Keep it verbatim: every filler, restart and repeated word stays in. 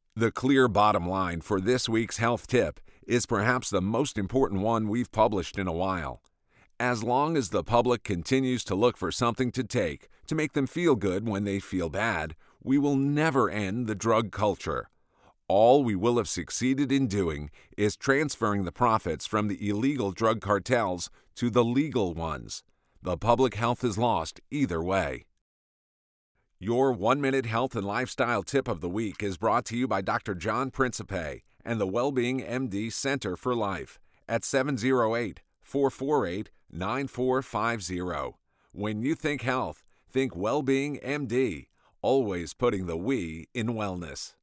The clear bottom line for this week's health tip is perhaps the most important one we've published in a while. As long as the public continues to look for something to take to make them feel good when they feel bad, we will never end the drug culture. All we will have succeeded in doing is transferring the profits from the illegal drug cartels to the legal ones. The public health is lost either way. Your one-minute health and lifestyle tip of the week is brought to you by Doctor John Principe and the Wellbeing M D Center for Life at seven oh eight, four four eight, nine four five zero. When you think health, think Wellbeing M D, always putting the we in wellness.